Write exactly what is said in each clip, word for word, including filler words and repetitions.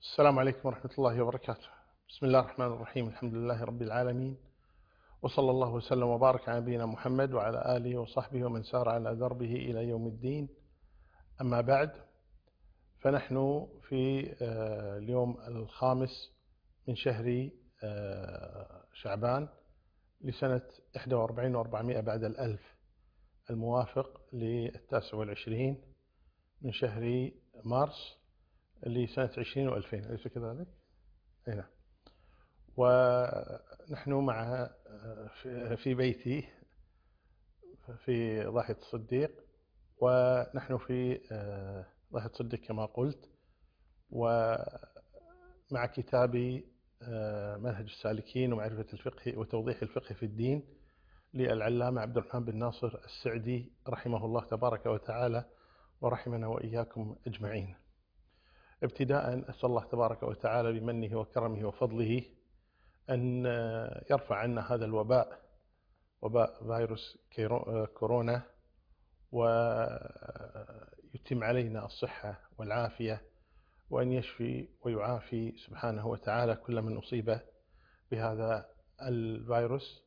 السلام عليكم ورحمة الله وبركاته. بسم الله الرحمن الرحيم. الحمد لله رب العالمين، وصلى الله وسلم وبارك على نبينا محمد وعلى آله وصحبه ومن سار على دربه إلى يوم الدين. أما بعد، فنحن في اليوم الخامس من شهر شعبان لسنة إحدى وأربعين وأربعمائة بعد الألف، الموافق للتاسع والعشرين من شهر مارس لسنة عشرين وألفين، أليس كذلك؟ هنا. ونحن مع في بيتي في ضاحية الصديق، ونحن في ضاحية الصديق كما قلت، ومع كتابي منهج السالكين ومعرفة الفقه وتوضيح الفقه في الدين للعلامة عبد الرحمن بن ناصر السعدي رحمه الله تبارك وتعالى، ورحمنا وإياكم أجمعين. ابتداء أسأل الله تبارك وتعالى بمنه وكرمه وفضله أن يرفع عنا هذا الوباء، وباء فيروس كورونا، ويتم علينا الصحة والعافية، وأن يشفي ويعافي سبحانه وتعالى كل من أصيب بهذا الفيروس،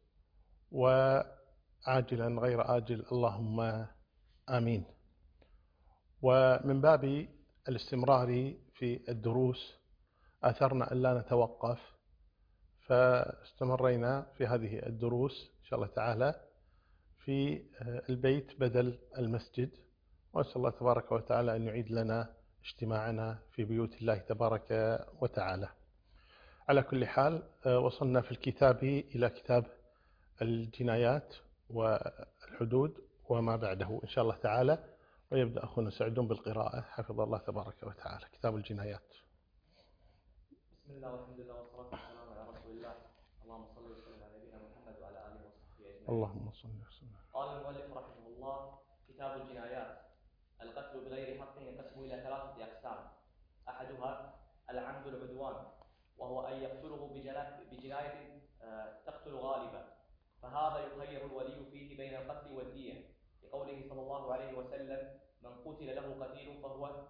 وعاجلا غير آجل، اللهم آمين. ومن باب الاستمرار في الدروس آثرنا أن لا نتوقف، فاستمرينا في هذه الدروس إن شاء الله تعالى في البيت بدل المسجد، وأسأل الله تبارك وتعالى أن يعيد لنا اجتماعنا في بيوت الله تبارك وتعالى. على كل حال، وصلنا في الكتاب إلى كتاب الجنايات والحدود وما بعده إن شاء الله تعالى، ويبدأ أخونا سعدون بالقراءة حفظ الله تبارك وتعالى. كتاب الجنايات. بسم الله والحمد لله والصلاة والسلام على رسول الله. اللهم صل وسلم على نبينا محمد وعلى آله وصحبه أجمعين. اللهم صل وسلم. قال المؤلف رحمه الله: كتاب الجنايات. القتل بغير حق ينقسم إلى ثلاثة أقسام. أحدها العمد العدوان، وهو أن يقتله بجناية تقتل غالبا، فهذا يخير الولي فيه بين القتل والدية، لقوله صلى الله عليه وسلم: من قتل له قتيل فهو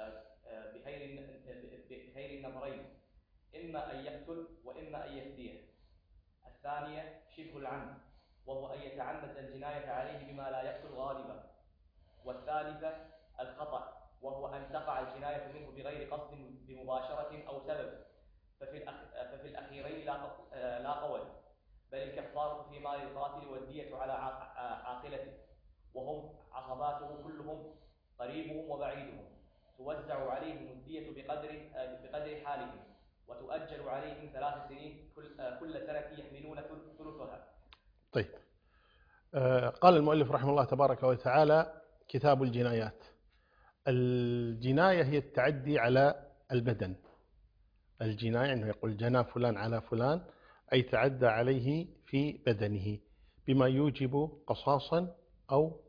بخير النظرين، إما أن يقتل وإما أن يفديه. الثانية شبه العمد، وهو أن يتعمد الجناية عليه بما لا يقتل غالبا. والثالثة الخطأ، وهو أن تقع الجناية منه بغير قصد بمباشرة أو سبب، ففي, الأخ... ففي الأخيرين لا, لا قول، بل الكفارة في مال القاتل والدية على عاقلته، وهم عصباته كلهم قريبهم وبعيدهم، توزع عليهم الدية بقدر بقدر حالهم، وتؤجل عليهم ثلاث سنين كل, كل سنة يحملون ثلثها. طيب، آه قال المؤلف رحمه الله تبارك وتعالى: كتاب الجنايات. الجناية هي التعدي على البدن. الجناية أنه يقول جنى فلان على فلان، أي تعدى عليه في بدنه بما يوجب قصاصا أو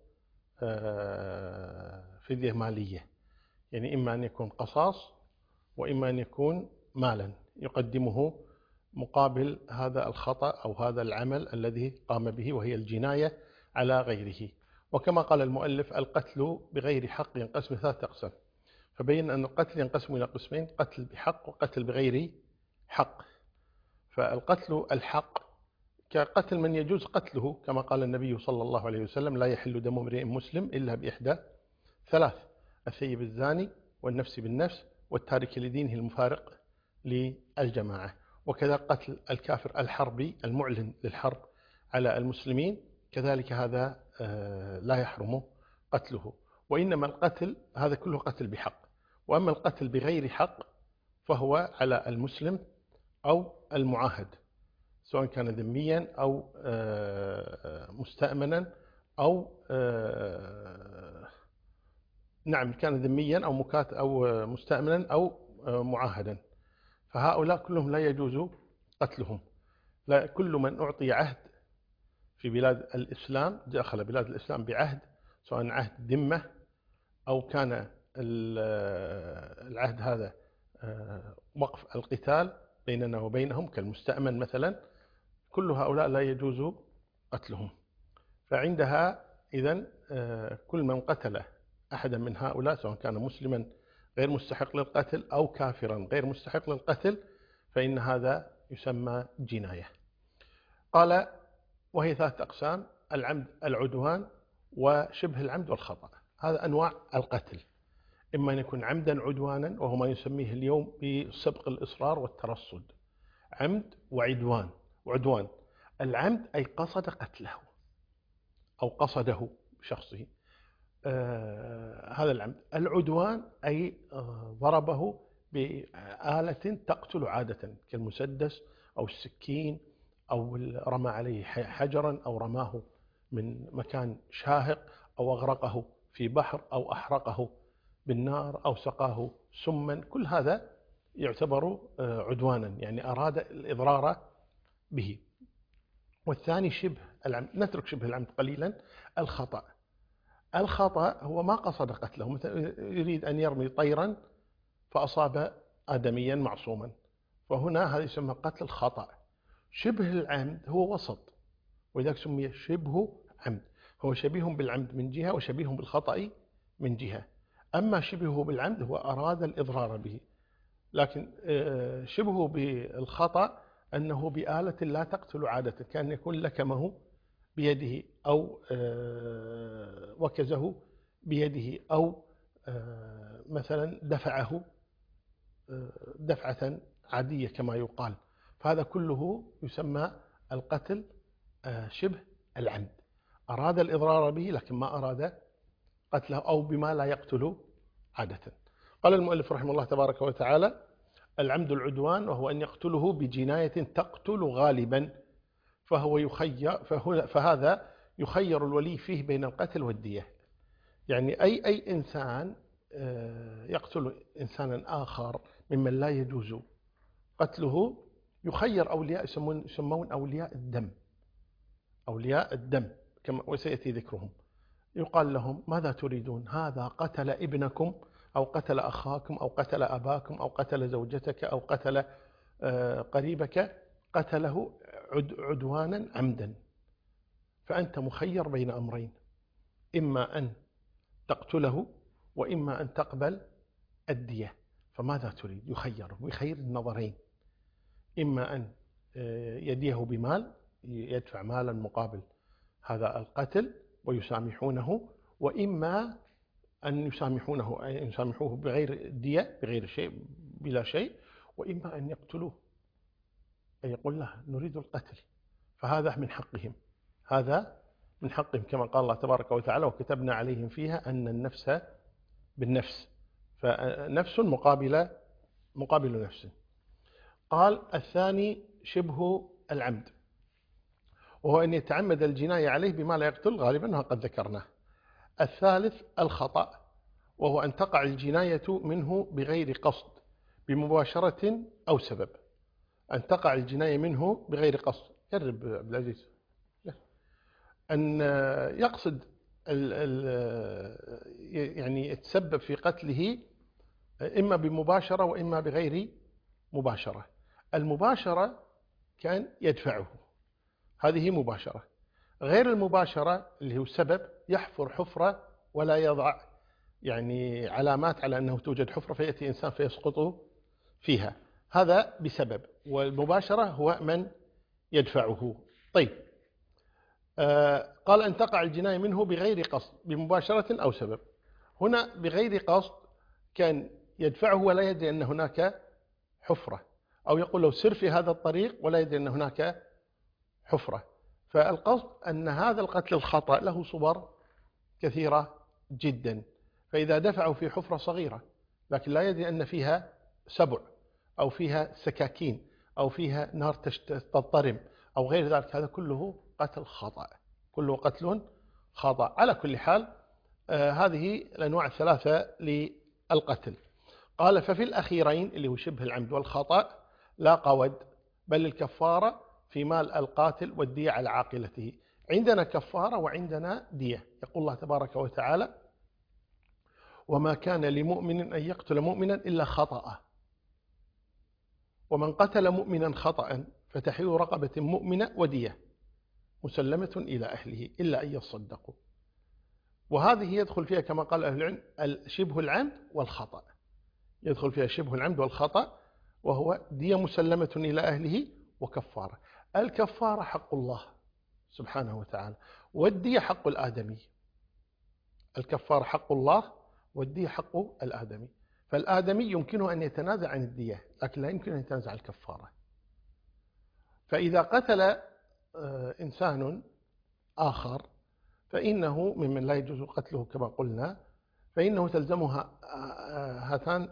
آه فدية مالية، يعني إما أن يكون قصاص وإما أن يكون مالا يقدمه مقابل هذا الخطأ أو هذا العمل الذي قام به، وهي الجناية على غيره. وكما قال المؤلف: القتل بغير حق ينقسم ثلاثة أقسام، فبين أن القتل ينقسم إلى قسمين: قتل بحق وقتل بغير حق. فالقتل الحق كقتل من يجوز قتله، كما قال النبي صلى الله عليه وسلم: لا يحل دم امرئ مسلم إلا بإحدى ثلاث: الثيب الزاني، والنفس بالنفس، والتارك لدينه المفارق للجماعة. وكذا قتل الكافر الحربي المعلن للحرب على المسلمين، كذلك هذا لا يحرم قتله. وإنما القتل هذا كله قتل بحق. وأما القتل بغير حق فهو على المسلم أو المعاهد، سواء كان ذميا أو مستأمنا أو نعم كان ذميا أو مكات أو مستأمنا أو معاهدا، فهؤلاء كلهم لا يجوز قتلهم. لا، كل من أعطي عهد في بلاد الإسلام، دخل بلاد الإسلام بعهد، سواء عهد ذمة أو كان العهد هذا وقف القتال بيننا وبينهم كالمستأمن مثلا، كل هؤلاء لا يجوز قتلهم. فعندها إذن كل من قتل أحدا من هؤلاء، سواء كان مسلما غير مستحق للقتل أو كافرا غير مستحق للقتل فإن هذا يسمى جناية. قال وهي ثلاثة أقسام: العمد، العدوان، وشبه العمد والخطأ. هذا أنواع القتل، إما أن يكون عمدا عدوانا وهو ما يسميه اليوم بسبق الإصرار والترصد، عمد وعدوان. وعدوان العمد أي قصد قتله أو قصده بشخصه، آه هذا العمد. العدوان أي آه ضربه بآلة تقتل عادة كالمسدس أو السكين، أو رمى عليه حجرا، أو رماه من مكان شاهق، أو أغرقه في بحر، أو أحرقه بالنار، أو سقاه سما. كل هذا يعتبر عدوانا، يعني أراد الإضرار به. والثاني شبه العمد. نترك شبه العمد قليلا. الخطأ. الخطأ هو ما قصد قتله، مثلا يريد أن يرمي طيرا فأصاب آدميا معصوما، فهنا هذا يسمى قتل خطأ. شبه العمد هو وسط، ولذلك سمي شبه عمد، هو شبيه بالعمد من جهة وشبيه بالخطأ من جهة. أما شبهه بالعمد هو أراد الإضرار به، لكن شبهه بالخطأ أنه بآلة لا تقتل عادة، كان يكون لكمه بيده أو وكزه بيده، أو مثلا دفعه دفعة عادية كما يقال. فهذا كله يسمى القتل شبه العمد، أراد الإضرار به لكن ما أراد قتله، أو بما لا يقتل عادة. قال المؤلف رحمه الله تبارك وتعالى: العمد العدوان وهو أن يقتله بجناية تقتل غالبا، فهو يخير فهذا يخير الولي فيه بين القتل والدية. يعني أي أي إنسان يقتل إنسانا آخر ممن لا يجوز قتله يخير أولياء يسمون يسمون أولياء الدم. أولياء الدم كما وسيأتي ذكرهم، يقال لهم: ماذا تريدون؟ هذا قتل ابنكم، أو قتل أخاكم، أو قتل أباكم، أو قتل زوجتك، أو قتل قريبك، قتله عدوانا عمدا، فأنت مخير بين أمرين: إما أن تقتله وإما أن تقبل الدية، فماذا تريد؟ يخير بخير النظرين: إما أن يديه بمال، يدفع مالا مقابل هذا القتل ويسامحونه، وإما أن يسامحونه أن يسامحوه بغير دية، بغير شيء، بلا شيء، وإما أن يقتلوه، أي يقول له نريد القتل. فهذا من حقهم، هذا من حقهم، كما قال الله تبارك وتعالى: وكتبنا عليهم فيها أن النفس بالنفس، فنفس مقابل مقابل نفس. قال الثاني شبه العمد، وهو أن يتعمد الجناية عليه بما لا يقتل غالبا، وقد ذكرناه. الثالث الخطأ، وهو أن تقع الجناية منه بغير قصد بمباشرة أو سبب. أن تقع الجناية منه بغير قصد، جرب عبد العزيز، أن يقصد ال ال يعني يتسبب في قتله إما بمباشرة وإما بغير مباشرة. المباشرة كان يدفعه، هذه مباشرة. غير المباشرة اللي هو السبب، يحفر حفرة ولا يضع يعني علامات على أنه توجد حفرة، فيأتي إنسان فيسقط فيها، هذا بسبب. والمباشرة هو من يدفعه. طيب، آه قال أن تقع الجناية منه بغير قصد بمباشرة أو سبب. هنا بغير قصد كان يدفعه ولا يدري أن هناك حفرة، أو يقول له سر في هذا الطريق ولا يدري أن هناك حفرة. فالقصد أن هذا القتل الخطأ له صور كثيرة جدا، فإذا دفعوا في حفرة صغيرة لكن لا يدري أن فيها سبع، أو فيها سكاكين، أو فيها نار تضطرم، أو غير ذلك، هذا كله قتل خطأ، كله قتل خطأ. على كل حال آه هذه الأنواع الثلاثة للقتل. قال ففي الأخيرين اللي هو شبه العمد والخطأ لا قود، بل الكفارة في مال القاتل والدية على عاقلته. عندنا كفارة وعندنا دية. يقول الله تبارك وتعالى: وما كان لمؤمن أن يقتل مؤمنا إلا خطأ، ومن قتل مؤمنا خطأ فتحرير رقبة مؤمنة ودية مسلمة إلى أهله إلا أن يصدقوا. وهذه يدخل فيها كما قال أهل العلم شبه العمد والخطأ. يدخل فيها شبه العمد والخطأ، وهو دية مسلمة إلى أهله وكفارة. الكفارة حق الله سبحانه وتعالى، والدية حق الآدمي. الكفارة حق الله، والدية حق الآدمي. فالآدمي يمكنه أن يتنازع عن الدية، لكن لا يمكن أن يتنازع عن الكفارة. فإذا قتل إنسان آخر فإنه ممن لا يجوز قتله كما قلنا، فإنه تلزمها هاتان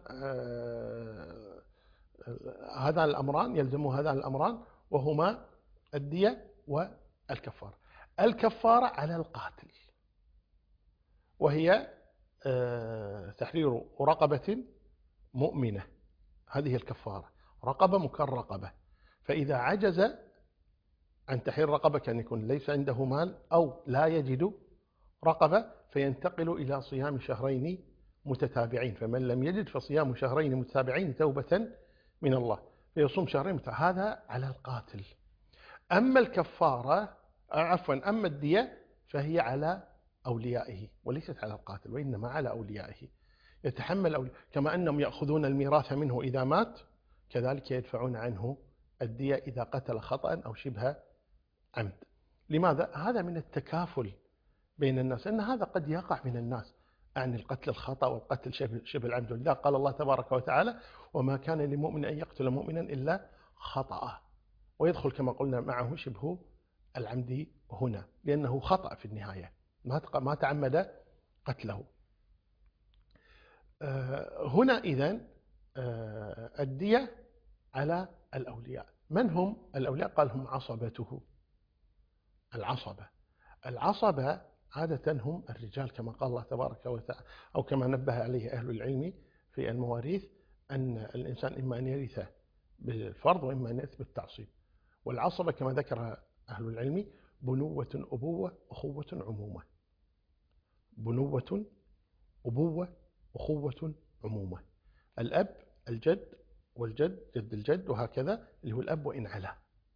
هذان الأمران، يلزم هذان الأمران، وهما الدية والكفارة. الكفارة على القاتل، وهي تحرير رقبة مؤمنة، هذه الكفارة، رقبة مكان رقبة. فإذا عجز عن تحرير رقبة، كان يكون ليس عنده مال أو لا يجد رقبة، فينتقل إلى صيام شهرين متتابعين، فمن لم يجد فصيام شهرين متتابعين توبة من الله، فيصوم شهرين متتابعين. هذا على القاتل. أما الكفارة عفوا أما الدية فهي على أوليائه وليست على القاتل، وإنما على أوليائه. يتحمل أولياء، كما أنهم يأخذون الميراث منه إذا مات، كذلك يدفعون عنه الدية إذا قتل خطأ أو شبه عمد. لماذا؟ هذا من التكافل بين الناس، أن هذا قد يقع من الناس، عن القتل الخطأ والقتل شبه العمد. ولذا قال الله تبارك وتعالى: وما كان لمؤمن أن يقتل مؤمنا إلا خطأ. ويدخل كما قلنا معه شبه العمد هنا، لأنه خطأ في النهاية، ما تعمد قتله. هنا إذن الدية على الأولياء. من هم الأولياء؟ قال: هم عصبته. العصبة العصبة عادة هم الرجال، كما قال الله تبارك وتعالى، أو كما نبه عليه أهل العلم في المواريث، أن الإنسان إما أن يرث بالفرض وإما أن يرث بالتعصيب. والعصبة كما ذكر أهل العلم: بنوة، أبوة، أخوة، عمومة. بنوة، أبوة، أخوة، عمومة. الأب، الجد، والجد، جد الجد، وهكذا، اللي هو الأب وإن علا.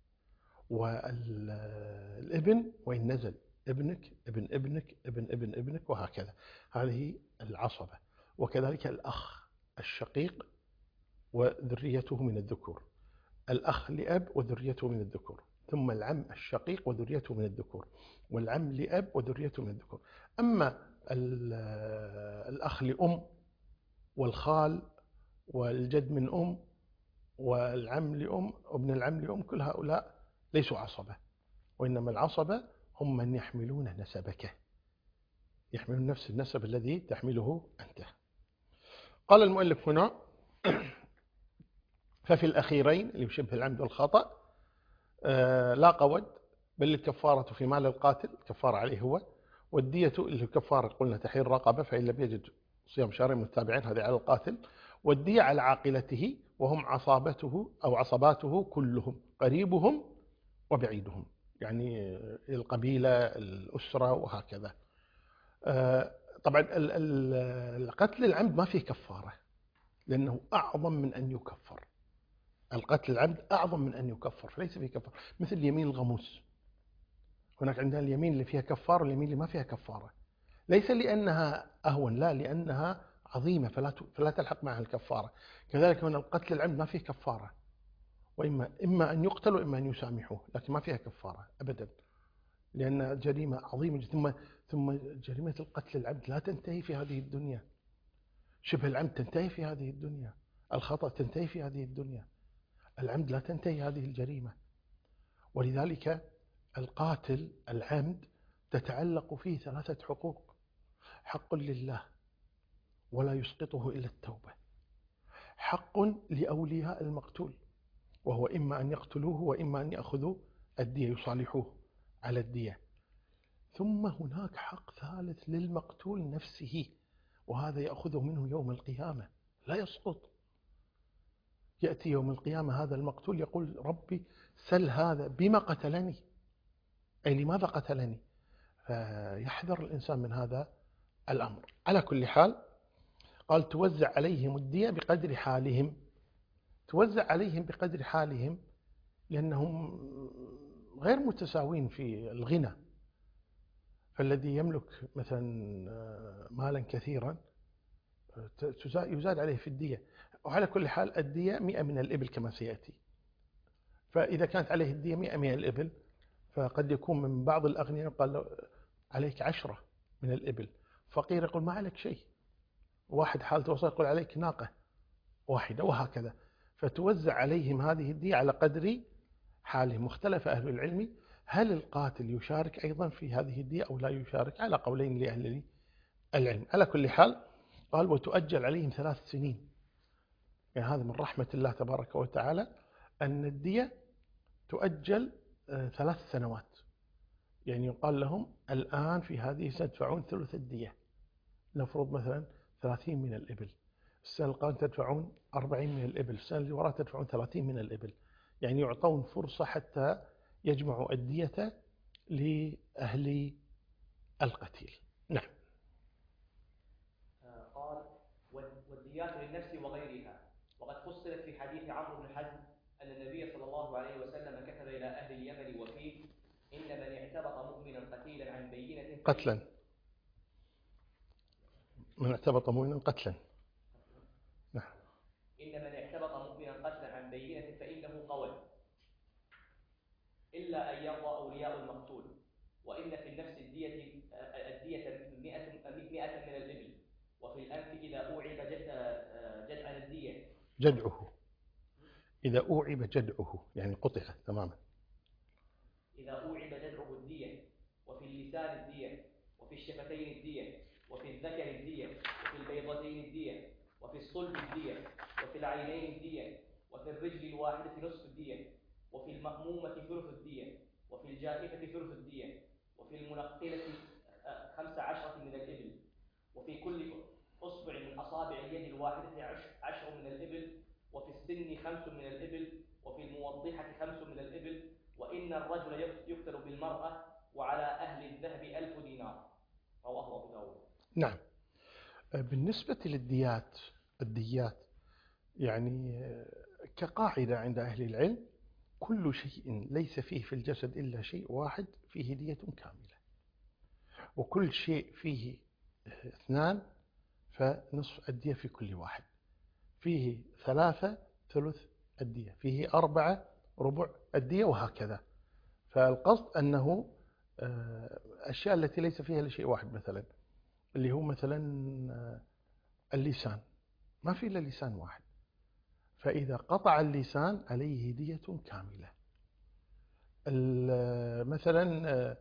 والابن وإن نزل، ابنك، ابن ابنك، ابن ابن ابنك، وهكذا. هذه العصبة. وكذلك الأخ الشقيق وذريته من الذكور، الأخ لأب وذريته من الذكور، ثم العم الشقيق وذريته من الذكور، والعم لأب وذريته من الذكور. أما الأخ لأم والخال والجد من أم والعم لأم وابن العم لأم، كل هؤلاء ليسوا عصبة، وإنما العصبة هم من يحملون نسبك، يحملون نفس النسب الذي تحمله أنت. قال المؤلف هنا: ففي الأخيرين اللي بشبه العمد والخطأ لا قود، بل الكفارة في مال القاتل، الكفارة عليه هو، والدية اللي الكفارة قلنا تحرير رقبة، فإن لم يجد صيام شهرين متتابعين، هذا على القاتل. والدية على عاقلته، وهم عصابته أو عصباته كلهم، قريبهم وبعيدهم، يعني القبيلة، الأسرة، وهكذا. طبعا القتل العمد ما فيه كفارة، لأنه أعظم من أن يكفر. القتل العمد أعظم من أن يكفر، فليس فيه كفارة. مثل اليمين الغموس، هناك عندنا اليمين اللي فيها كفارة واليمين اللي ما فيها كفارة، ليس لأنها أهون، لا، لأنها عظيمة فلا فلا تلحق معها الكفارة. كذلك هنا القتل العمد ما فيه كفارة، وإما إما أن يقتلوا إما أن يسامحوه، لكن ما فيها كفارة أبدا، لأن جريمة عظيمة. ثم ثم جريمة القتل العمد لا تنتهي في هذه الدنيا، شبه العمد تنتهي في هذه الدنيا، الخطأ تنتهي في هذه الدنيا، العمد لا تنتهي هذه الجريمة. ولذلك القاتل العمد تتعلق فيه ثلاثة حقوق: حق لله ولا يسقطه إلا التوبة، حق لأولياء المقتول، وهو إما أن يقتلوه وإما أن يأخذوا الدية، يصالحوه على الدية، ثم هناك حق ثالث للمقتول نفسه، وهذا يأخذه منه يوم القيامة لا يسقط. يأتي يوم القيامة هذا المقتول يقول: ربي سل هذا بما قتلني، أي لماذا قتلني؟ فيحذر الإنسان من هذا الأمر. على كل حال قال: توزع عليهم الدية بقدر حالهم. توزع عليهم بقدر حالهم لأنهم غير متساوين في الغنى. فالذي يملك مثلا مالا كثيرا يزاد عليه في الدية، وعلى كل حال الدية مئة من الإبل كما سيأتي. فإذا كانت عليه الدية مئة من الإبل، فقد يكون من بعض الأغنياء قال له عليك عشرة من الإبل، فقير يقول ما عليك شيء، واحد حالته وصل يقول عليك ناقة واحدة، وهكذا. فتوزع عليهم هذه الدية على قدر حالهم. مختلف أهل العلم هل القاتل يشارك أيضا في هذه الدية أو لا يشارك، على قولين لأهل العلم. على كل حال قال وتؤجل عليهم ثلاث سنين. يعني هذا من رحمة الله تبارك وتعالى أن الدية تؤجل ثلاث سنوات. يعني يقال لهم الآن في هذه ستدفعون ثلث الدية، نفرض مثلا ثلاثين من الإبل، السنة القادمة تدفعون أربعين من الإبل، السنة اللي وراء تدفعون ثلاثين من الإبل. يعني يعطون فرصة حتى يجمعوا الدية لأهل القتيل. نعم. قال والديات للنفس وغيرها. وقد فصلت في حديث عمرو بن حزم أن النبي صلى الله عليه وسلم كتب إلى أهل اليمن وفيه إن من اعتبط مؤمنا قتيلا عن بينة قتلا من اعتبط مؤمنا قتلا نعم إن من اعتبط مؤمنا قتلا عن بينة فإنه قول، إلا أن يرضى أولياء المقتول. وإن في النفس الدية الدية مئة من الإبل. وفي الأنف إذا أوعب جدع الدية جدعه إذا أوعب جدعه يعني قطع تماما. إذا أوعب جدعه الدية. وفي اللسان الدية. وفي الشفتين الدية. وفي الذكر الدية. وفي البيضتين الدية. وفي الصلب الدية. وفي العينين الدية. وفي الرجل الواحدة نصف الدية. وفي المأمومة ثلث الدية. وفي الجائفة ثلث الدية. وفي المنقلة خمس عشرة من الإبل. وفي كل أصبع من أصابع اليد الواحدة عشر من الإبل. وفي السن خمس من الإبل. وفي الموضحة خمس من الإبل. وإن الرجل يقتل بالمرأة وعلى أهل الذهب ألف دينار. رواه أبو داود. نعم. بالنسبة للديات الديات يعني كقاعدة عند أهل العلم كل شيء ليس فيه في الجسد إلا شيء واحد فيه دية كاملة، وكل شيء فيه اثنان فنصف الدية في كل واحد، فيه ثلاثة ثلث الدية، فيه أربعة ربع الدية، وهكذا. فالقصد أنه أشياء التي ليس فيها إلا شيء واحد، مثلا اللي هو مثلا اللسان، ما في إلا لسان واحد، فإذا قطع اللسان عليه دية كاملة. مثلا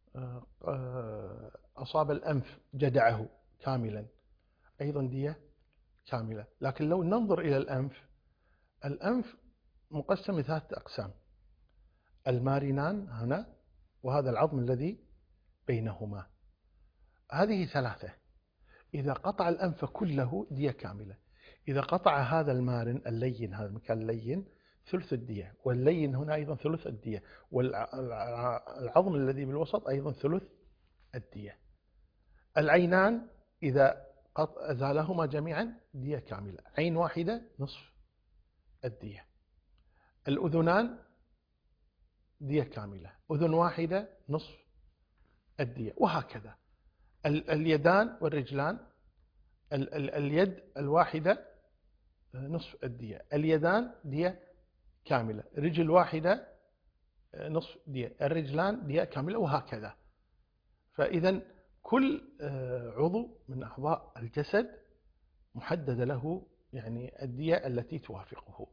أصاب الأنف جدعه كاملا أيضا دية كاملة. لكن لو ننظر إلى الأنف، الأنف مقسم لثلاثة أقسام: المارنان هنا، وهذا العظم الذي بينهما، هذه ثلاثة. إذا قطع الأنف كله دية كاملة. إذا قطع هذا المارن اللين، هذا المكان اللين، ثلث الدية، واللين هنا أيضا ثلث الدية، والعظم الذي بالوسط أيضا ثلث الدية. العينان إذا أزالهما جميعا دية كاملة، عين واحدة نصف الدية. الأذنان دية كاملة، أذن واحدة نصف الدية، وهكذا. اليدان والرجلان، ال ال اليد الواحدة نصف الدية، اليدان دية كاملة، رجل واحدة نصف دية، الرجلان دية كاملة، وهكذا. فإذا كل عضو من أعضاء الجسد محدد له يعني الدية التي توافقه.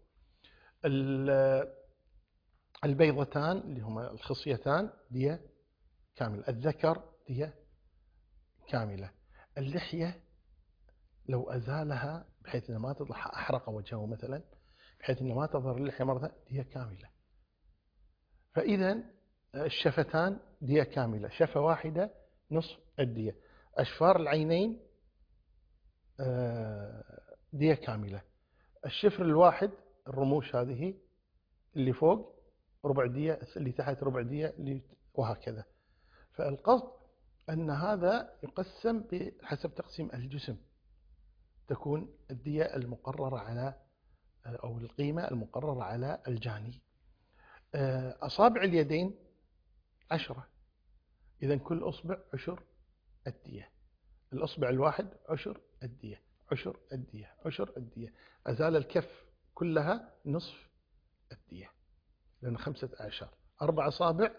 البيضتان اللي هما الخصيتان دية كاملة، الذكر دية كاملة، اللحية لو أزالها بحيث أنها ما تظهر، أحرق وجهه مثلا بحيث أنها ما تظهر اللحية مرة، دية كاملة. فإذا الشفتان دية كاملة، شفة واحدة نصف الدية. أشفار العينين دية كاملة. الشفر الواحد، الرموش هذه اللي فوق ربع دية، اللي تحت ربع دية، وهكذا. فالقصد أن هذا يقسم بحسب تقسيم الجسم، تكون الدية المقررة على أو القيمة المقررة على الجاني. أصابع اليدين عشرة، إذن كل أصبع عشر الدية، الأصبع الواحد عشر الدية، عشر الدية، عشر الدية. أزال الكف كلها نصف الدية، لأن خمسة أعشار، أربع أصابع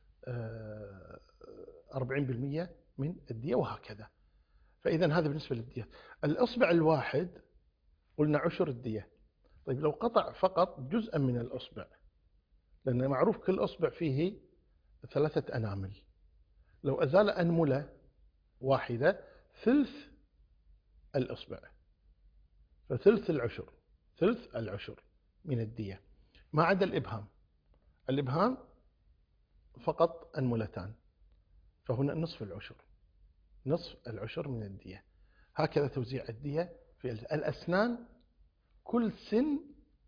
أربعين بالمئة من الدية، وهكذا. فإذا هذا بالنسبة للدية. الإصبع الواحد قلنا عشر الدية. طيب لو قطع فقط جزءا من الإصبع، لأن معروف كل إصبع فيه ثلاثة أنامل، لو أزال أنملة واحدة ثلث الإصبع، فثلث العشر، ثلث العشر من الدية، ما عدا الإبهام. الإبهام فقط أنملتان، فهنا نصف العشر، نصف العشر من الدية. هكذا توزيع الدية. في الأسنان كل سن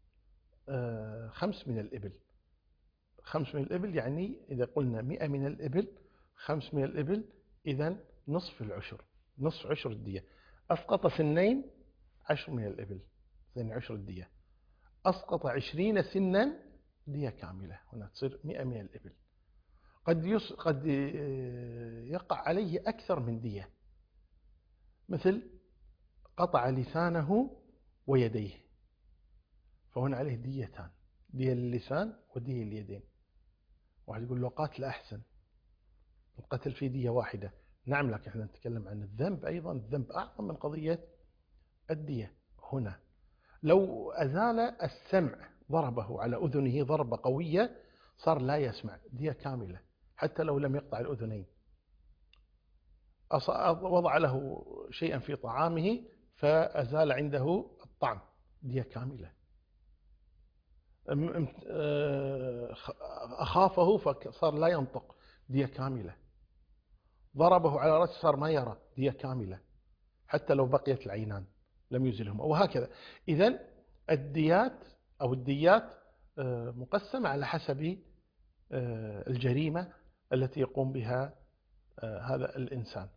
خمس من الإبل، خمس من الإبل، يعني إذا قلنا مئة من الإبل، خمس من الإبل، إذن نصف العشر، نصف عشر الدية. أسقط سنين، عشر من الإبل، يعني عشر الدية. أسقط عشرين سنا، دية كاملة، هنا تصير مئة من الإبل. قد يص... قد يقع عليه أكثر من دية، مثل قطع لسانه ويديه، فهنا عليه ديتان، دية للسان ودية لليدين. واحد يقول له قاتل أحسن، القتل في دية واحدة. نعم، لكن احنا نتكلم عن الذنب أيضا، الذنب أعظم من قضية الدية. هنا لو أزال السمع، ضربه على أذنه ضربة قوية، صار لا يسمع، دية كاملة، حتى لو لم يقطع الأذنين. وضع له شيئا في طعامه فأزال عنده الطعم، دية كاملة. أخافه فصار لا ينطق، دية كاملة. ضربه على رأسه صار ما يرى، دية كاملة، حتى لو بقيت العينان لم يزلهما، وهكذا. إذن الديات أو الديات مقسمة على حسب الجريمة التي يقوم بها هذا الإنسان.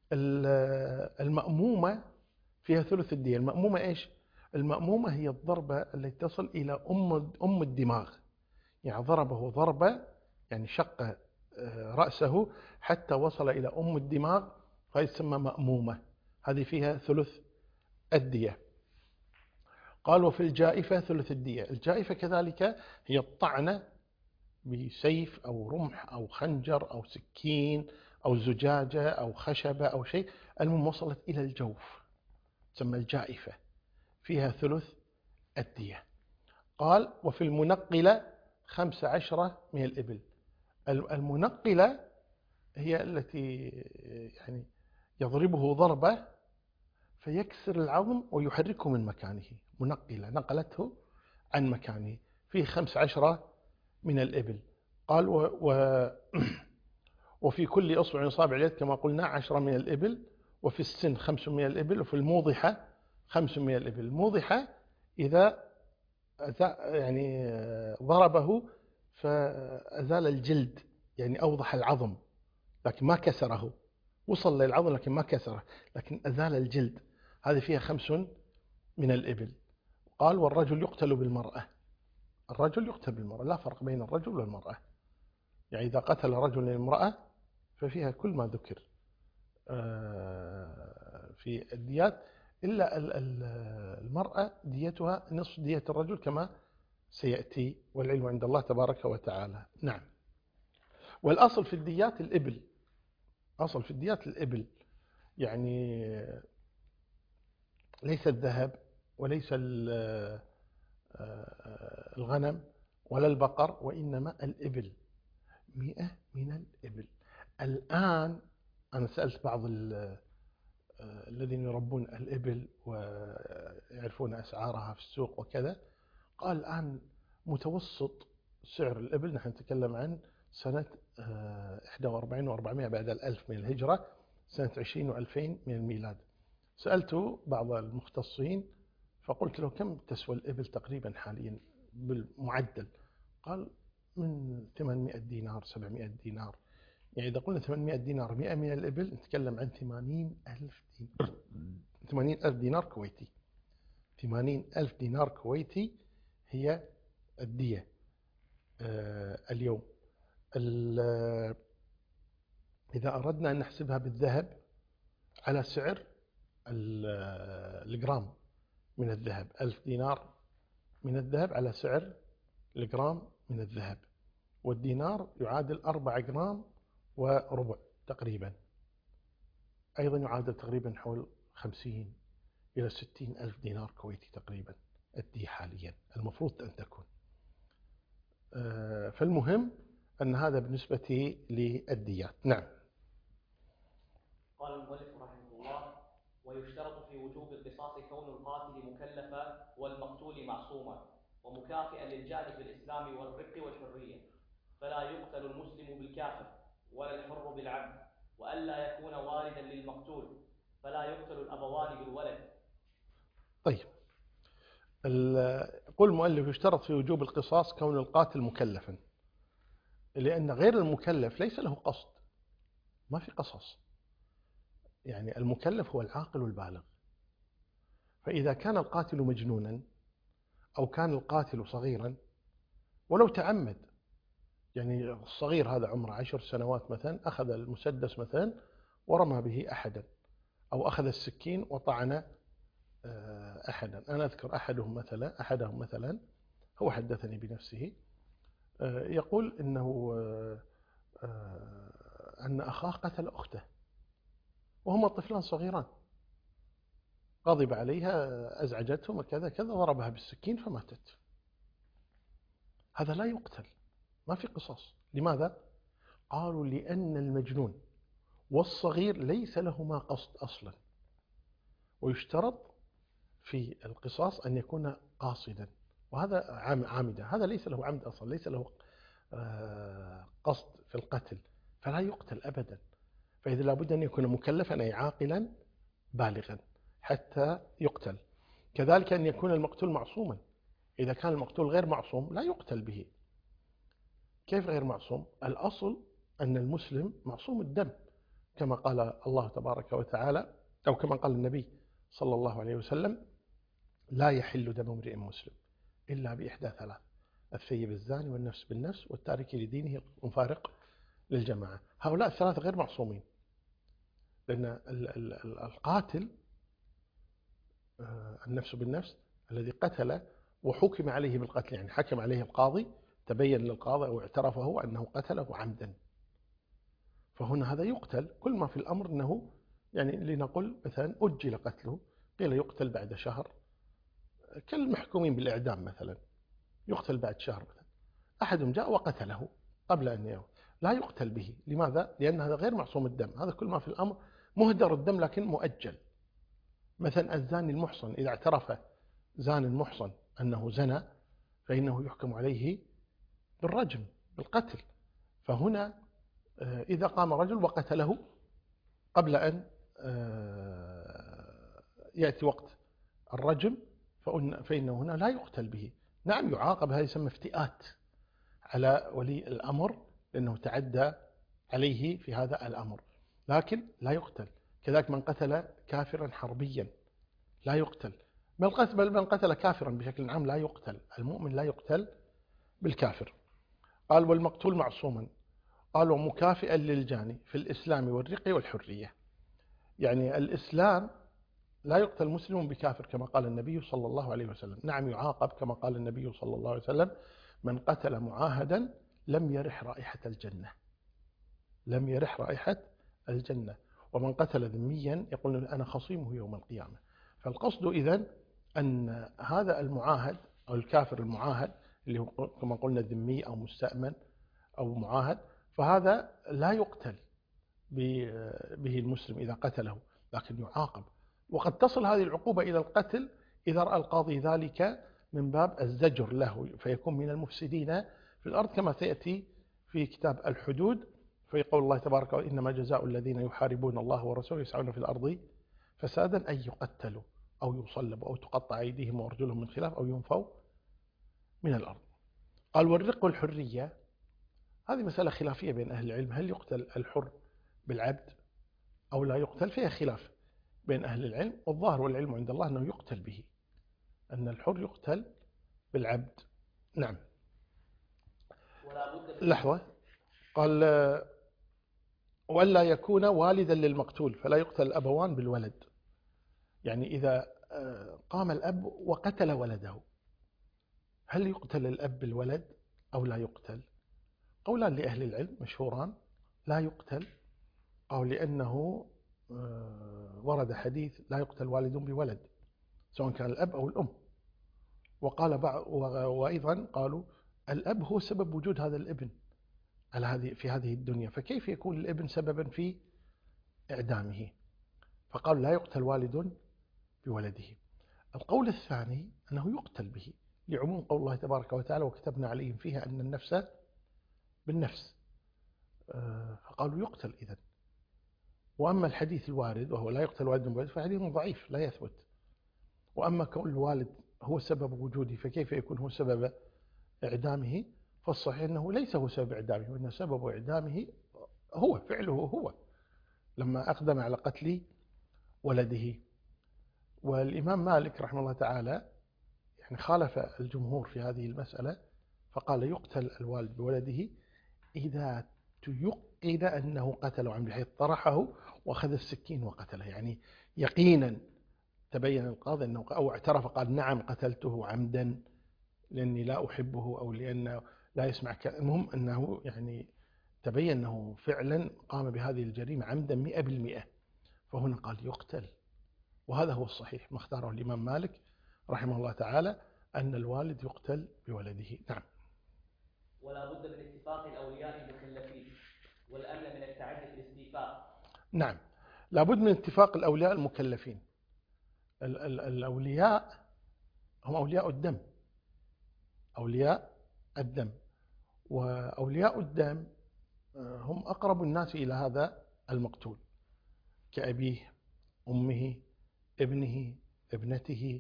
المأمومة فيها ثلث الدية. المأمومة إيش؟ المأمومة هي الضربة التي تصل إلى أم أم الدماغ، يعني ضربه ضربة، يعني شق رأسه حتى وصل إلى أم الدماغ، فهي تسمى مأمومة، هذه فيها ثلث الدية. قال وفي الجائفة ثلث الدية. الجائفة كذلك هي الطعنة بسيف أو رمح أو خنجر أو سكين أو زجاجة أو خشبة أو شيء، المهم وصلت إلى الجوف، تسمى الجائفة، فيها ثلث الدية. قال وفي المنقلة خمس عشرة من الإبل. المنقلة هي التي يعني يضربه ضربة فيكسر العظم ويحركه من مكانه، منقلة، نقلته عن مكانه، فيه خمس عشرة من الإبل. قال و و وفي كل أصبع من أصابع اليد كما قلنا عشرة من الإبل، وفي السن خمس من الإبل، وفي الموضحة خمس من الإبل. الموضحة إذا يعني ضربه فأزال الجلد، يعني أوضح العظم لكن ما كسره، وصل للعظم لكن ما كسره، لكن أزال الجلد، هذه فيها خمس من الإبل. قال والرجل يقتل بالمرأة. الرجل يقتل بالمرأة، لا فرق بين الرجل والمرأة، يعني إذا قتل رجل المرأة ففيها كل ما ذكر في الديات، إلا المرأة ديتها نصف دية الرجل كما سيأتي، والعلم عند الله تبارك وتعالى. نعم. والأصل في الديات الإبل، أصل في الديات الإبل، يعني ليس الذهب وليس الغنم ولا البقر، وإنما الإبل، مئة من الإبل. الآن أنا سألت بعض الذين يربون الإبل ويعرفون أسعارها في السوق وكذا، قال الآن متوسط سعر الإبل، نحن نتكلم عن سنة إحدى وأربعين وأربعمائة بعد الألف من الهجرة، سنة عشرين وألفين من الميلاد. سألت بعض المختصين فقلت له كم تسوى الإبل تقريبا حاليا بالمعدل؟ قال من ثمانمائة دينار سبعمائة دينار. يعني إذا قلنا ثمانمائة دينار مئة من الإبل نتكلم عن ثمانين ألف دينار، ثمانين ألف دينار كويتي، ثمانين ألف دينار كويتي هي الدية آه اليوم. إذا أردنا أن نحسبها بالذهب على سعر الجرام من الذهب، ألف دينار من الذهب على سعر الجرام من الذهب، والدينار يعادل أربعة جرام وربع تقريبا، أيضا يعادل تقريبا حول خمسين إلى ستين ألف دينار كويتي تقريبا الدية حاليا المفروض أن تكون. فالمهم أن هذا بالنسبة للديات. نعم. قال المؤلف رحمه الله: ويشترط في وجوب القصاص كون القاتل مكلفا والمقتول معصوما ومكافئا للجاني في الإسلام والرق والحرية، فلا يقتل المسلم بالكافر ولا الحر بالعبد، وألا يكون والدا للمقتول، فلا يقتل الأبوان بالولد. طيب، يقول المؤلف: يشترط في وجوب القصاص كون القاتل مكلفا، لأن غير المكلف ليس له قصد، ما في قصص. يعني المكلف هو العاقل البالغ، فإذا كان القاتل مجنونا أو كان القاتل صغيرا ولو تعمد، يعني الصغير هذا عمره عشر سنوات مثلا أخذ المسدس مثلا ورمى به أحدا، أو أخذ السكين وطعن أحدا. أنا أذكر أحدهم مثلا أحدهم مثلا هو حدثني بنفسه، يقول إنه أن أخاه قتل أخته وهما طفلان صغيران، غضب عليها أزعجتهم وكذا كذا، ضربها بالسكين فماتت. هذا لا يقتل، ما في قصاص. لماذا؟ قالوا: لأن المجنون والصغير ليس لهما قصد أصلا، ويشترط في القصاص أن يكون قاصدا، وهذا عامدا، هذا ليس له عمد أصلا، ليس له قصد في القتل، فلا يقتل أبدا. فإذا لابد أن يكون مكلفا أي عاقلا بالغا حتى يقتل. كذلك أن يكون المقتول معصوما، إذا كان المقتول غير معصوم لا يقتل به. كيف غير معصوم؟ الأصل أن المسلم معصوم الدم، كما قال الله تبارك وتعالى، أو كما قال النبي صلى الله عليه وسلم: لا يحل دم امرئ مسلم إلا بإحدى ثلاث: الثيب الزاني والنفس بالنفس والتارك لدينه المفارق للجماعة. هؤلاء الثلاثة غير معصومين، لأن القاتل النفس بالنفس الذي قتل وحكم عليه بالقتل، يعني حكم عليه القاضي، تبين للقاضي أو اعترفه أنه قتله عمدا، فهنا هذا يقتل. كل ما في الأمر أنه يعني لنقول مثلا أجل قتله، قيل يقتل بعد شهر، كالمحكومين بالإعدام مثلا، يقتل بعد شهر مثلا، أحدهم جاء وقتله قبل أن يوم، لا يقتل به. لماذا؟ لأن هذا غير معصوم الدم، هذا كل ما في الأمر مهدر الدم لكن مؤجل. مثلا الزاني المحصن إذا اعترف زان المحصن أنه زنى فإنه يحكم عليه بالرجم بالقتل. فهنا إذا قام رجل وقتله قبل أن يأتي وقت الرجم فإنه هنا لا يقتل به. نعم يعاقب، هذا يسمى افتئات على ولي الأمر لأنه تعدى عليه في هذا الأمر، لكن لا يقتل. كذلك من قتل كافرا حربيا لا يقتل، بل من قتل كافرا بشكل عام لا يقتل. المؤمن لا يقتل بالكافر. قال: والمقتول معصوما. قال: ومكافئا للجاني في الإسلام والرق والحرية. يعني الإسلام لا يقتل مسلم بكافر كما قال النبي صلى الله عليه وسلم. نعم يعاقب كما قال النبي صلى الله عليه وسلم: من قتل معاهدا لم يرح رائحة الجنة، لم يرح رائحة الجنة. ومن قتل ذميا يقول أنا خصيمه يوم القيامة. فالقصد إذن أن هذا المعاهد أو الكافر المعاهد اللي هو كما قلنا ذمي أو مستأمن أو معاهد، فهذا لا يقتل به المسلم إذا قتله، لكن يعاقب. وقد تصل هذه العقوبة إلى القتل إذا رأى القاضي ذلك من باب الزجر له، فيكون من المفسدين في الأرض كما سيأتي في كتاب الحدود في قول الله تبارك وتعالى: إنما جزاء الذين يحاربون الله ورسوله يسعون في الأرض فسادا أن يقتلوا أو يصلبوا أو تقطع أيديهم وأرجلهم من خلاف أو ينفوا من الأرض. قال: والرق والحرية، هذه مسألة خلافية بين أهل العلم، هل يقتل الحر بالعبد أو لا يقتل؟ فيها خلاف بين أهل العلم، والظاهر والعلم عند الله أنه يقتل به، أن الحر يقتل بالعبد. نعم. لحظة. قال: وألا يكون والدا للمقتول، فلا يقتل الأبوان بالولد. يعني إذا قام الأب وقتل ولده، هل يقتل الأب بالولد أو لا يقتل؟ قولان لأهل العلم مشهوران: لا يقتل، أو لأنه ورد حديث لا يقتل والد بولد سواء كان الأب أو الأم. وقال بعض وأيضا قالوا الأب هو سبب وجود هذا الابن على هذه في هذه الدنيا، فكيف يكون الابن سببا في إعدامه؟ فقالوا لا يقتل والد بولده. القول الثاني أنه يقتل به، لعموم قول الله تبارك وتعالى: وكتبنا عليهم فيها أن النفس بالنفس، فقالوا يقتل إذن. وأما الحديث الوارد وهو لا يقتل والد بولد فحديث ضعيف لا يثبت. وأما كون الوالد هو سبب وجوده فكيف يكون هو سبب إعدامه؟ فالصحيح أنه ليس هو سبب إعدامه، وأن سبب إعدامه هو فعله هو لما أقدم على قتل ولده. والإمام مالك رحمه الله تعالى يعني خالف الجمهور في هذه المسألة، فقال يقتل الوالد بولده إذا تيقن أنه قتله عن بحيث طرحه وأخذ السكين وقتله، يعني يقينا تبين القاضي أنه أو اعترف قال نعم قتلته عمدا لأني لا أحبه أو لأنه لا يسمع. المهم أنه يعني تبين أنه فعلا قام بهذه الجريمة عمدا مئة بالمئة، فهنا قال يقتل. وهذا هو الصحيح ما اختاره الإمام مالك رحمه الله تعالى، أن الوالد يقتل بولده. نعم. ولا بد من اتفاق الأولياء المكلفين والأمن من التعدي في الاستيفاء. نعم، لا بد من اتفاق الأولياء المكلفين. ال ال الأولياء هم أولياء الدم، أولياء الدم، وأولياء الدم هم أقرب الناس إلى هذا المقتول كأبيه، أمه، ابنه، ابنته،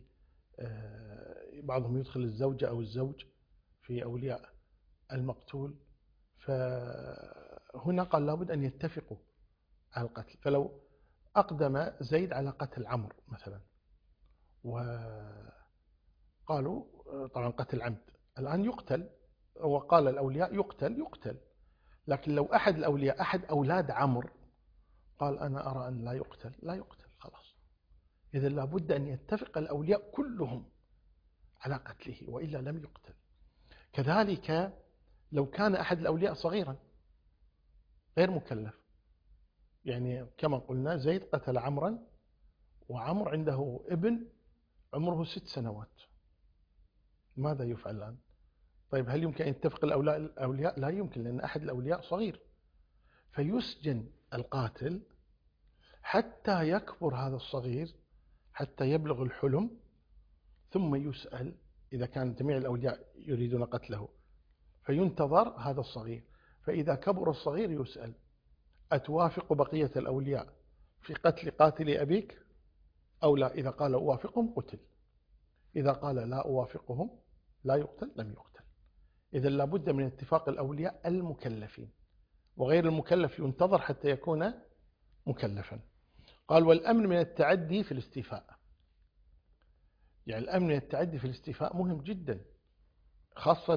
بعضهم يدخل الزوجة أو الزوج في أولياء المقتول. فهنا قال لابد أن يتفقوا على القتل. فلو أقدم زيد على قتل عمرو مثلا وقالوا طبعا قتل عمد، الآن يقتل، وقال الأولياء يقتل يقتل، لكن لو أحد الأولياء أحد أولاد عمرو قال أنا أرى أن لا يقتل، لا يقتل خلاص. إذا لابد أن يتفق الأولياء كلهم على قتله وإلا لم يقتل. كذلك لو كان أحد الأولياء صغيرا غير مكلف، يعني كما قلنا زيد قتل عمرا وعمر عنده ابن عمره ست سنوات، ماذا يفعل الآن؟ طيب هل يمكن أن يتفق الأولياء؟ لا يمكن، لأن أحد الأولياء صغير، فيسجن القاتل حتى يكبر هذا الصغير حتى يبلغ الحلم، ثم يسأل إذا كان جميع الأولياء يريدون قتله، فينتظر هذا الصغير، فإذا كبر الصغير يسأل أتوافق بقية الأولياء في قتل قاتل أبيك أو لا؟ إذا قال أوافقهم قتل، إذا قال لا أوافقهم لا يقتل لم يقتل. إذا لابد من اتفاق الأولياء المكلفين، وغير المكلف ينتظر حتى يكون مكلفا. قال والأمن من التعدي في الاستيفاء، يعني الأمن من التعدي في الاستيفاء مهم جدا، خاصة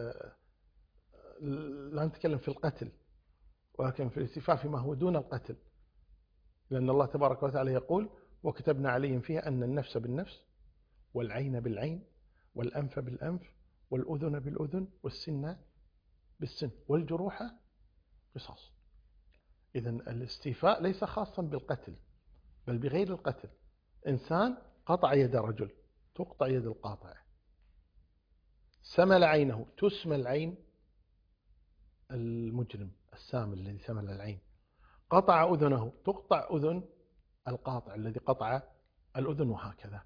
لا نتكلم في القتل ولكن في الاستيفاء فيما هو دون القتل، لأن الله تبارك وتعالى يقول وكتبنا عليهم فيها أن النفس بالنفس والعين بالعين والأنف بالأنف والأذن بالأذن والسن بالسن والجروح قصاص. إذن الاستيفاء ليس خاصا بالقتل بل بغير القتل. إنسان قطع يد رجل تقطع يد القاطع، سمل عينه تسمل عين المجرم السامل الذي سمل العين، قطع أذنه تقطع أذن القاطع الذي قطع الأذن، وهكذا.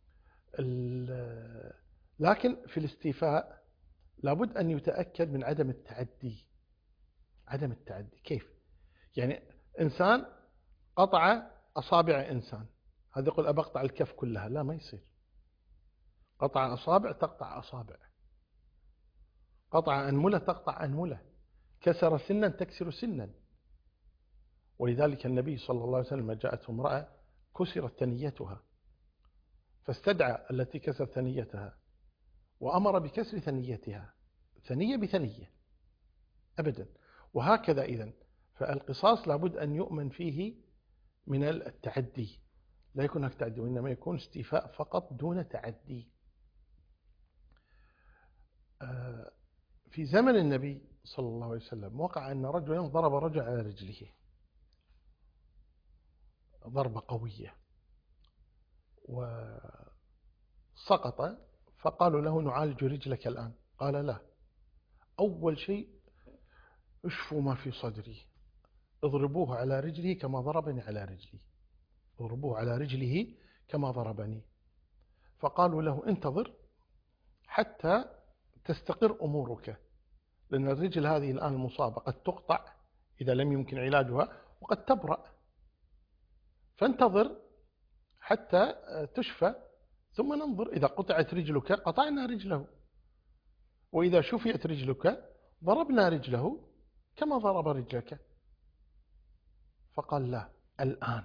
لكن في الاستيفاء لابد أن يتأكد من عدم التعدي. عدم التعدي كيف؟ يعني إنسان قطع أصابع إنسان، هذا يقول أبقطع الكف كلها، لا ما يصير. قطع أصابع تقطع أصابع، قطع أنملة تقطع أنملة، كسر سنا تكسر سنا. ولذلك النبي صلى الله عليه وسلم جاءته امرأة كسرت ثنيتها فاستدعى التي كسر ثنيتها وأمر بكسر ثنيتها، ثنية بثنية أبدا. وهكذا إذن فالقصاص لابد أن يؤمن فيه من التعدي، لا يكون هناك تعدي، وإنما يكون استيفاء فقط دون تعدي. في زمن النبي صلى الله عليه وسلم وقع أن رجلا ضرب رجل على رجله ضربة قوية وسقط، فقالوا له نعالج رجلك الآن. قال لا، أول شيء اشفوا ما في صدري، اضربوه على رجله كما ضربني على رجلي، اضربوه على رجله كما ضربني. فقالوا له انتظر حتى تستقر أمورك، لأن الرجل هذه الآن المصابة قد تقطع إذا لم يمكن علاجها وقد تبرأ، فانتظر حتى تشفى ثم ننظر. إذا قطعت رجلك قطعنا رجله، وإذا شفيت رجلك ضربنا رجله كما ضرب رجلك. فقال لا، الآن.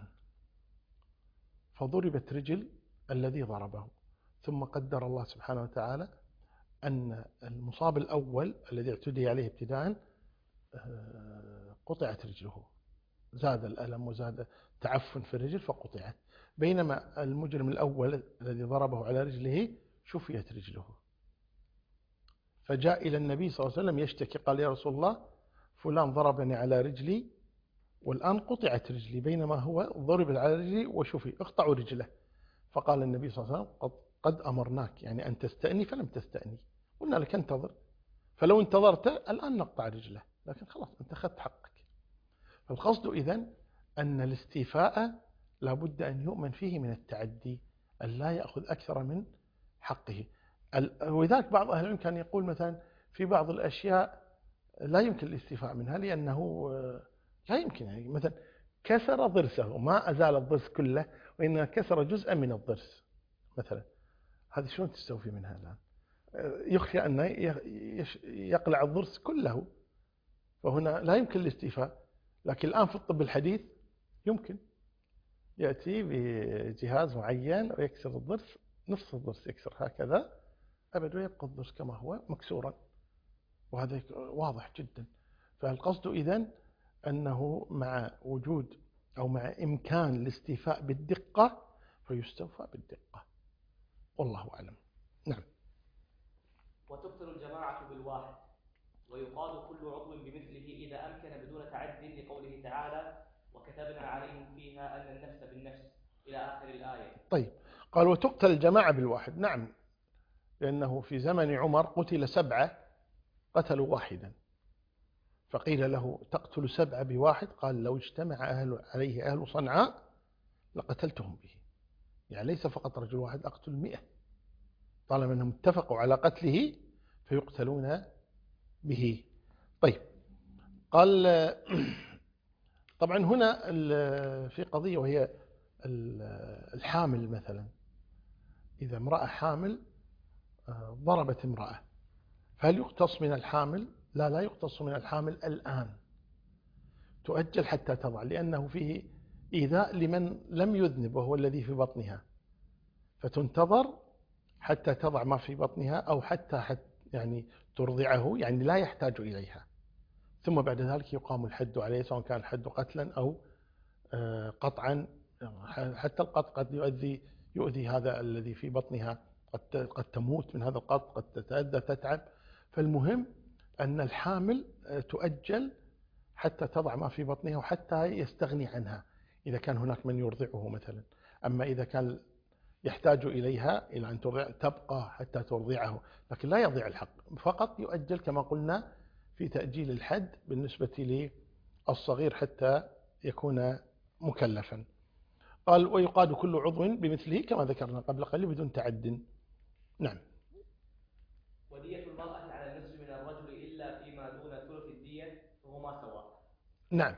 فضربت رجل الذي ضربه، ثم قدر الله سبحانه وتعالى أن المصاب الأول الذي اعتدي عليه ابتداء قطعت رجله، زاد الألم وزاد تعفن في الرجل فقطعت، بينما المجرم الأول الذي ضربه على رجله شفيت رجله. فجاء إلى النبي صلى الله عليه وسلم يشتكي، قال يا رسول الله فلان ضربني على رجلي والآن قطعت رجلي، بينما هو ضرب على رجلي وشفي، اقطعوا رجله. فقال النبي صلى الله عليه وسلم قد, قد أمرناك يعني أن تستأني فلم تستأني، قلنا لك انتظر، فلو انتظرت الآن نقطع رجله، لكن خلاص أنت أخذت حقك. فالقصد إذن أن الاستيفاء لابد أن يؤمن فيه من التعدي، أن لا يأخذ أكثر من حقه. وذلك بعض أهل العلم كان يقول مثلا في بعض الأشياء لا يمكن الاستيفاء منها لأنه لا يمكن، يعني مثلا كسر ضرسه وما أزال الضرس كله وإنما كسر جزءا من الضرس مثلا، هذه شلون تستوفي منها الآن؟ يخشى أن يقلع الضرس كله، فهنا لا يمكن الاستيفاء. لكن الآن في الطب الحديث يمكن يأتي بجهاز معين ويكسر الضرس، نصف الضرس يكسر هكذا أبد، ويبقى الضرس كما هو مكسورا، وهذا واضح جدا. فالقصد إذن أنه مع وجود أو مع إمكان الاستيفاء بالدقة فيستوفى بالدقة، والله أعلم. نعم. وتبطل الجماعة بالواحد، ويقال كل عضو بمثله إذا أمكن بدون تعد، لقوله تعالى وكتبنا عليهم فيها أن النفس بالنفس إلى آخر الآية. طيب، قال وتقتل الجماعة بالواحد. نعم، لأنه في زمن عمر قتل سبعة قتلوا واحدا، فقيل له تقتل سبعة بواحد، قال لو اجتمع أهل عليه أهل صنعاء لقتلتهم به، يعني ليس فقط رجل واحد، أقتل مئة، طالما أنهم اتفقوا على قتله فيقتلون به. طيب، قال طبعا هنا في قضية وهي الحامل مثلا، إذا امرأة حامل ضربت امرأة، فهل يقتص من الحامل؟ لا، لا يقتص من الحامل الآن، تؤجل حتى تضع، لأنه فيه إيذاء لمن لم يذنب وهو الذي في بطنها، فتنتظر حتى تضع ما في بطنها أو حتى, حتى يعني ترضعه، يعني لا يحتاج إليها، ثم بعد ذلك يقام الحد عليه، سواء كان الحد قتلا أو قطعا. حتى القطع قد يؤذي يؤذي هذا الذي في بطنها، قد قد تموت من هذا القطع، قد تتأذى تتعب. فالمهم أن الحامل تؤجل حتى تضع ما في بطنها وحتى يستغني عنها إذا كان هناك من يرضعه مثلا. أما إذا كان يحتاج إليها إلى أن ترضع تبقى حتى ترضعه، لكن لا يضيع الحق، فقط يؤجل كما قلنا في تأجيل الحد بالنسبة للصغير حتى يكون مكلفا. قال ويقاد كل عضو بمثله كما ذكرنا قبل قليل بدون تعد. نعم. ودية المرأة على النصف من الرجل إلا فيما دون ثلث الدية فهما سواء. نعم،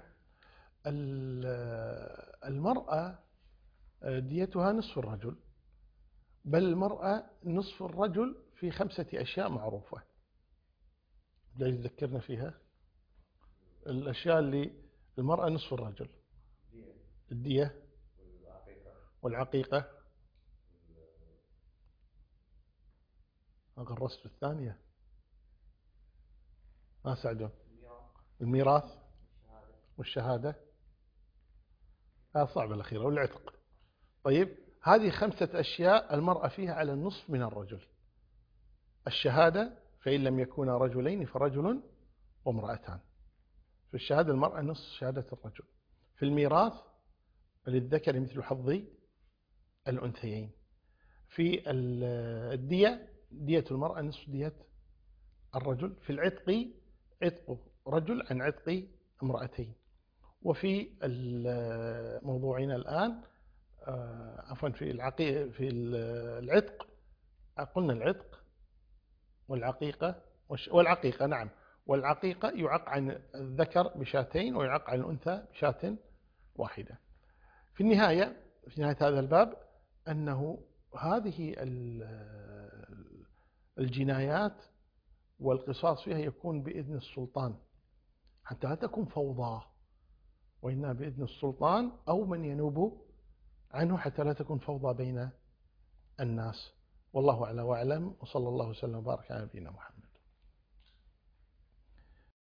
المرأة ديتها نصف الرجل، بل المرأة نصف الرجل في خمسة أشياء معروفة، لا يذكرنا فيها الأشياء اللي المرأة نصف الرجل: الدية والعقيقة، غرست الثانية ما سعدون، الميراث والشهادة، هذا صعب الأخيرة، والعتق. طيب هذه خمسة أشياء المرأة فيها على النصف من الرجل. الشهادة فإن لم يكونا رجلين فرجل وامرأتان. في الشهادة المرأة نصف شهادة الرجل. في الميراث للذكر مثل حظ الأنثيين. في الدية دية المرأة نصف دية الرجل. في العتق عتق رجل عن عتق امرأتين. وفي موضوعنا الآن عفوا في العقيقة في العتق قلنا العتق والعقيقة والعقيقة نعم والعقيقة يعق عن الذكر بشاتين ويعق عن الأنثى بشاة واحدة. في النهاية في نهاية هذا الباب أنه هذه الجنايات والقصاص فيها يكون بإذن السلطان حتى لا تكون فوضى، وإنها بإذن السلطان أو من ينوب عنه حتى لا تكون فوضى بين الناس. والله أعلى وأعلم، وصلى الله وسلم وبارك على نبينا محمد.